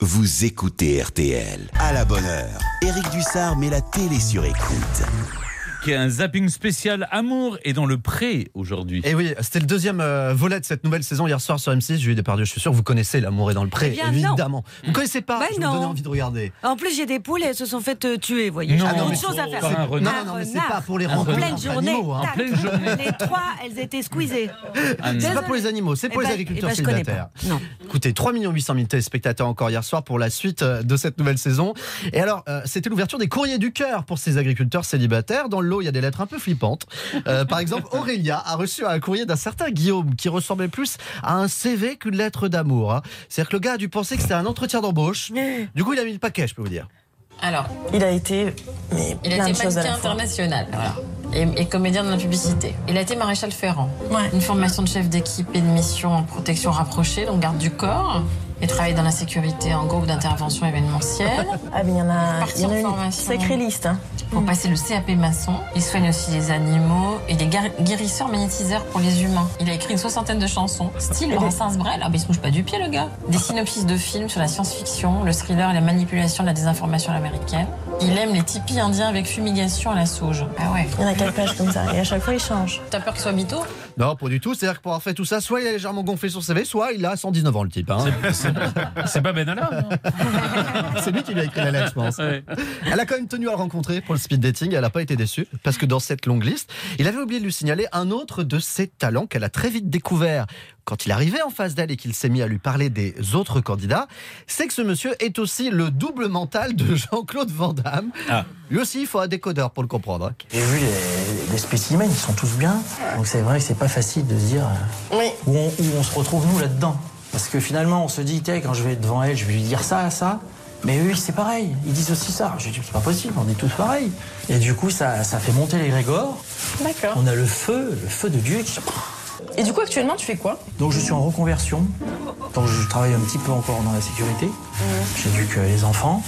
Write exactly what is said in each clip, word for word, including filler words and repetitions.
vous écoutez R T L. À la bonne heure, Éric Dussard met la télé sur écoute. Qui est un zapping spécial Amour est dans le pré aujourd'hui. Et oui, c'était le deuxième euh, volet de cette nouvelle saison hier soir sur M six. Julie Depardieu, je suis sûr que vous connaissez L'Amour est dans le pré, eh bien, évidemment. Non. Vous ne connaissez pas, bah, je non. vous donnais envie de regarder. En plus, j'ai des poules et elles se sont faites euh, tuer, voyez. Non, J'ai non, autre mais chose à faut faire. pas un renard. Non, non, non, mais c'est renard. pas pour les Un rencontres En renard. pleine entre journée. animaux, hein. En pleine journée. Les trois, elles étaient squeezées. Ah, non. C'est pas pour les animaux, c'est pour Eh les ben- agriculteurs eh ben, je connais célibataires. pas. Non. Écoutez, trois millions huit cent mille téléspectateurs encore hier soir pour la suite euh, de cette nouvelle saison. Et alors, euh, c'était l'ouverture des courriers du cœur pour ces agriculteurs célibataires. Dans le lot, il y a des lettres un peu flippantes. Euh, par exemple, Aurélia a reçu un courrier d'un certain Guillaume qui ressemblait plus à un C V qu'une lettre d'amour. Hein. C'est-à-dire que le gars a dû penser que c'était un entretien d'embauche. Du coup, il a mis le paquet, je peux vous dire. Alors, Il a été mais il plein a de été choses à mannequin la fois. international voilà. et, et comédien dans la publicité. Il a été maréchal ferrant. Ouais. Une formation de chef d'équipe et de mission en protection rapprochée, donc garde du corps. Et travaillé dans la sécurité en groupe d'intervention événementielle. Ah mais il y en a, Parti il y en a en une formation. sacrée liste. Hein. Pour passer le C A P maçon, il soigne aussi les animaux et les guéri- guérisseurs magnétiseurs pour les humains. Il a écrit une soixantaine de chansons, style Brassens Brel. Ah, bah, il se bouge pas du pied, le gars. Des synopsis de films sur la science-fiction, le thriller et la manipulation de la désinformation américaine. Il aime les tipis indiens avec fumigation à la sauge. Ah ouais. Il y en a quatre pages comme ça et à chaque fois il change. T'as peur qu'il soit mytho? Non, pas du tout. C'est-à-dire que pour avoir fait tout ça, soit il a légèrement gonflé son C V, soit il a cent dix-neuf ans, le type. Hein. C'est pas Benalla. C'est lui qui lui a écrit la lettre, je pense. Ouais. Elle a quand même tenu à le rencontrer pour le speed dating. Elle n'a pas été déçue parce que dans cette longue liste, il avait oublié de lui signaler un autre de ses talents qu'elle a très vite découvert quand il arrivait en face d'elle et qu'il s'est mis à lui parler des autres candidats. C'est que ce monsieur est aussi le double mental de Jean-Claude Van Damme. Ah. Lui aussi, il faut un décodeur pour le comprendre. Hein. J'ai vu les, les spécimens, ils sont tous bien. Donc c'est vrai que c'est pas facile de se dire euh, Oui. où, on, où on se retrouve nous là-dedans. Parce que finalement, on se dit, tiens, quand je vais devant elle, je vais lui dire ça, ça. Mais eux, c'est pareil, ils disent aussi ça. Je dis, c'est pas possible, on est tous pareils. Et du coup, ça, ça fait monter les grégores. D'accord. On a le feu, le feu de Dieu qui... Et du coup actuellement tu fais quoi? Donc je suis en reconversion. Donc je travaille un petit peu encore dans la sécurité. J'éduque les enfants.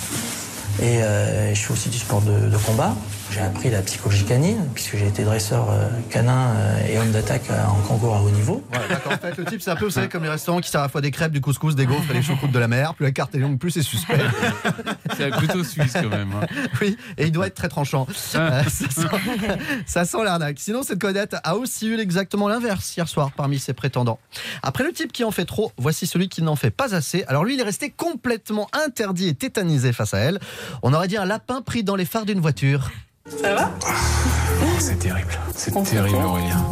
Et euh, je fais aussi du sport de, de combat. J'ai appris la psychologie canine, puisque j'ai été dresseur euh, canin euh, et homme d'attaque euh, en concours à haut niveau. Ouais, d'accord. En fait, le type, c'est un peu, vous savez, comme les restaurants qui servent à la fois des crêpes, du couscous, des gaufres et des choucroutes de la mer. Plus la carte est longue, plus c'est suspect. C'est un couteau suisse quand même. Hein. Oui, et il doit être très tranchant. Euh, ça sent, ça sent l'arnaque. Sinon, cette candidate a aussi eu exactement l'inverse hier soir parmi ses prétendants. Après le type qui en fait trop, voici celui qui n'en fait pas assez. Alors lui, il est resté complètement interdit et tétanisé face à elle. On aurait dit un lapin pris dans les phares d'une voiture. Ça va? C'est terrible, c'est terrible Aurélien.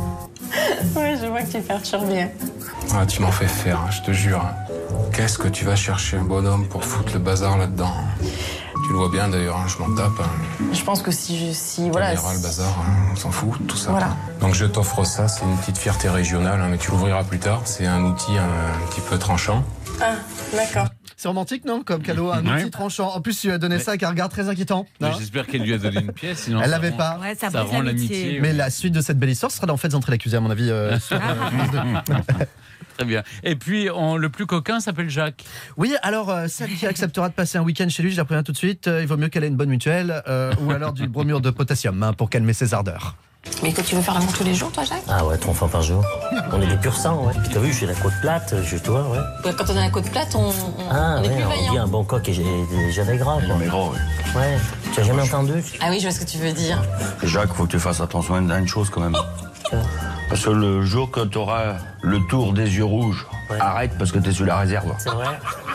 Oui, je vois que tu perturbes bien. Ah, tu m'en fais faire, hein, je te jure. Qu'est-ce que tu vas chercher un bonhomme pour foutre le bazar là-dedans? Tu le vois bien d'ailleurs, hein, je m'en tape. Hein. Je pense que si je si voilà. Caméra, le bazar, hein, on s'en fout, tout ça. Voilà. Donc je t'offre ça, c'est une petite fierté régionale, hein, mais tu l'ouvriras plus tard. C'est un outil un, un petit peu tranchant. Ah, d'accord. C'est romantique, non? Comme cadeau, un Ouais. outil tranchant. En plus, tu lui as donné ça avec un regard très inquiétant. Mais Non J'espère qu'elle lui a donné une pièce. Sinon Elle ça l'avait rend- pas. Ouais, ça, Ça brise rend l'amitié. l'amitié. Mais la suite de cette belle histoire sera dans Faites entrer l'accusé, à mon avis. euh, sur, euh, Très bien. Et puis, on- le plus coquin s'appelle Jacques. Oui, alors, euh, celle qui acceptera de passer un week-end chez lui, je la préviens tout de suite, euh, il vaut mieux qu'elle ait une bonne mutuelle euh, ou alors du bromure de potassium hein, pour calmer ses ardeurs. Mais quand tu veux faire l'amour tous les jours, toi, Jacques? Ah ouais, trois fois par jour. On est des purs sangs, ouais. Puis t'as vu, j'ai la côte plate, je toi, ouais. Ouais, quand on a la côte plate, on, on, Ah on est ouais, plus on dit vaillant. un bon coq et j'ai jamais gras, quoi. Mais gros, oui. Ouais. Tu as jamais entendu? Ah oui, je vois ce que tu veux dire. Jacques, faut que tu fasses attention à une chose quand même. Parce que le jour que tu auras le tour des yeux rouges, Ouais. arrête parce que tu es sur la réserve. C'est vrai?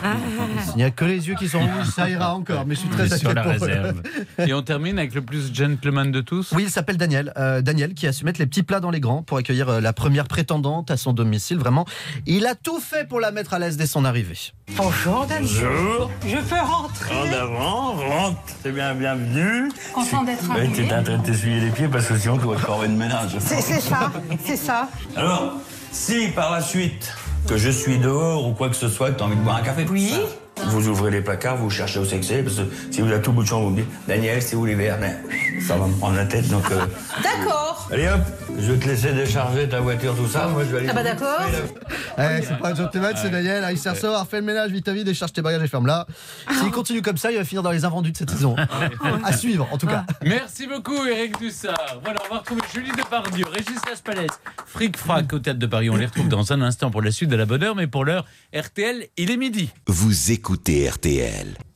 Il n'y a que les yeux qui sont rouges, ça ira encore, mais je suis très Sur inquiet la pour eux. réserve. Et on termine avec le plus gentleman de tous. Oui, il s'appelle Daniel. Euh, Daniel qui a su mettre les petits plats dans les grands pour accueillir euh, la première prétendante à son domicile. Vraiment, il a tout fait pour la mettre à l'aise dès son arrivée. Bonjour Daniel. Bonjour. Je peux rentrer. En avant, rentre. C'est bien, bienvenue. Content d'être Ouais, arrivé. t'es en train de t'essuyer les pieds parce que sinon tu vas te faire une ménage. C'est c'est ça, c'est ça. Alors, si par la suite que je suis dehors ou quoi que ce soit, que tu as envie de boire un café, Oui. vous ouvrez les placards, vous cherchez où c'est que c'est, parce que si vous êtes tout bout de champ, vous me dites Daniel, c'est où les verres? Ben, ça va me prendre la tête, donc. euh, D'accord. Allez hop, je vais te laisser décharger ta voiture, tout ça. Moi, je vais aller. Ah bah d'accord. Eh, c'est pas un gentleman, c'est Daniel. Ah, il sert ça, fais le ménage, vite à vite, décharge tes bagages et ferme-la. S'il continue comme ça, il va finir dans les invendus de cette saison. À suivre, en tout cas. Merci beaucoup, Éric Dussard. Voilà, on va retrouver Julie Depardieu, Régis Laspalès, Fric Frac au Théâtre de Paris. On les retrouve dans un instant pour la suite de la bonne heure, mais pour l'heure, R T L, il est midi. Vous écoutez R T L.